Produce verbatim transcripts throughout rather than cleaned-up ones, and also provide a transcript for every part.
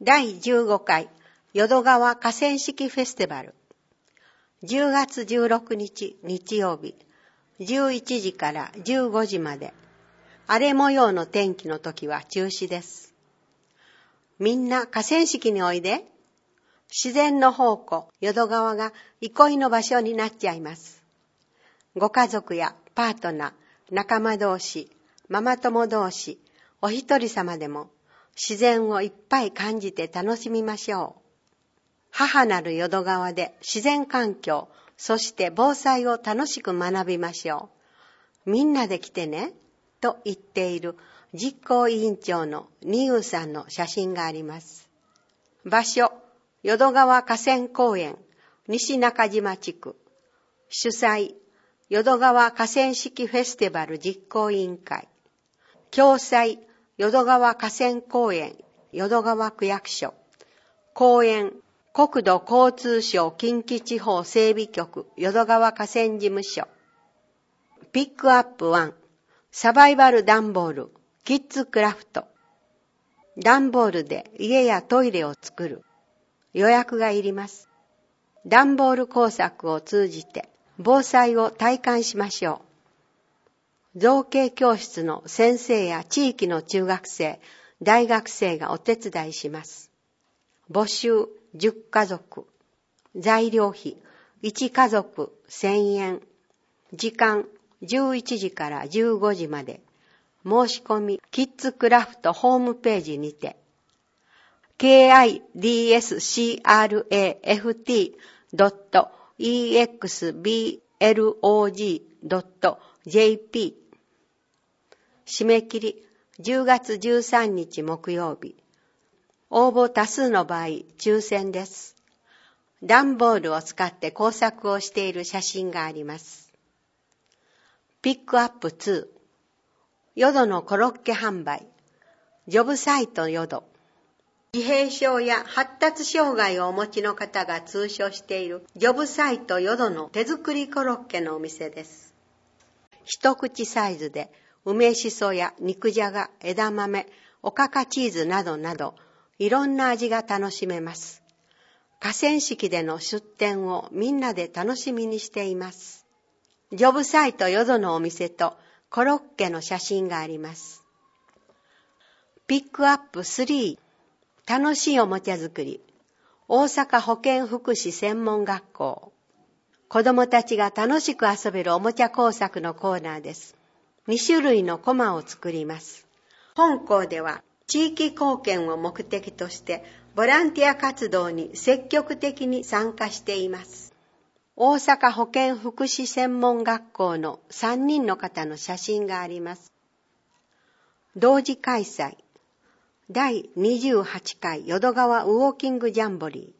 だいじゅうごかい淀川河川敷フェスティバル。じゅうがつじゅうろくにち日曜日、じゅういちじからじゅうごじまで。荒れ模様の天気の時は中止です。みんな河川敷においで。自然の宝庫、淀川が憩いの場所になっちゃいます。ご家族やパートナー、仲間同士、ママ友同士、お一人様でも自然をいっぱい感じて楽しみましょう。母なる淀川で自然環境、そして防災を楽しく学びましょう。みんなで来てね、と言っている実行委員長のニユーさんの写真があります。場所、淀川河川公園、西中島地区。主催、淀川河川敷フェスティバル実行委員会。共催、淀川河川公園、淀川区役所。公園、国土交通省近畿地方整備局、淀川河川事務所。ピックアップワン、サバイバル段ボール、キッズクラフト。段ボールで家やトイレを作る。予約がいります。段ボール工作を通じて防災を体感しましょう。造形教室の先生や地域の中学生、大学生がお手伝いします。募集じゅっかぞく。材料費いちかぞくせんえん。時間じゅういちじからじゅうごじまで。申し込みキッズクラフトホームページにて。ケーアイディーエスシーアールエーエフティードットイーエックスビーエルオージードットジェーピー 締め切りじゅうがつじゅうさんにち木曜日。応募多数の場合抽選です。段ボールを使って工作をしている写真があります。ピックアップツー、淀のコロッケ販売。ジョブサイト淀。自閉症や発達障害をお持ちの方が通所しているジョブサイト淀の手作りコロッケのお店です。一口サイズで梅しそや肉じゃが、枝豆、おかかチーズなどなどいろんな味が楽しめます。河川敷での出店をみんなで楽しみにしています。ジョブサイト淀のお店とコロッケの写真があります。ピックアップスリー、楽しいおもちゃ作り。大阪保健福祉専門学校。子どもたちが楽しく遊べるおもちゃ工作のコーナーです。にしゅるいのコマを作ります。本校では地域貢献を目的としてボランティア活動に積極的に参加しています。大阪保健福祉専門学校のさんにんの方の写真があります。同時開催。だいにじゅうはちかい淀川ウォーキングジャンボリ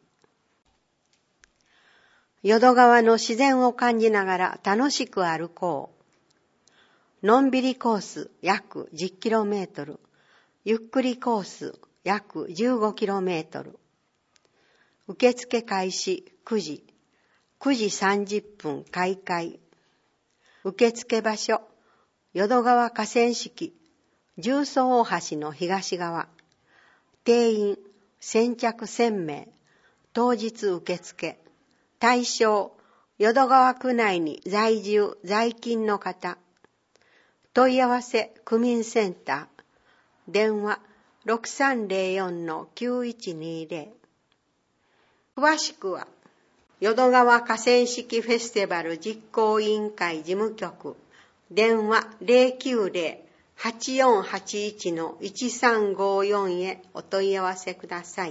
ー。淀川の自然を感じながら楽しく歩こう。のんびりコース約 じゅっキロメートル。ゆっくりコース約 じゅうごキロメートル。受付開始くじ。くじさんじゅっぷん開会。受付場所、淀川河川敷、重曹大橋の東側。定員先着せんめい。当日受付。対象、淀川区内に在住在勤の方。問い合わせ区民センター。電話 ろくさんぜろよんのきゅういちにぜろ。詳しくは淀川河川敷フェスティバル実行委員会事務局。電話 ゼロきゅうゼロ はちよんはちいちのいちさんごよん へお問い合わせください。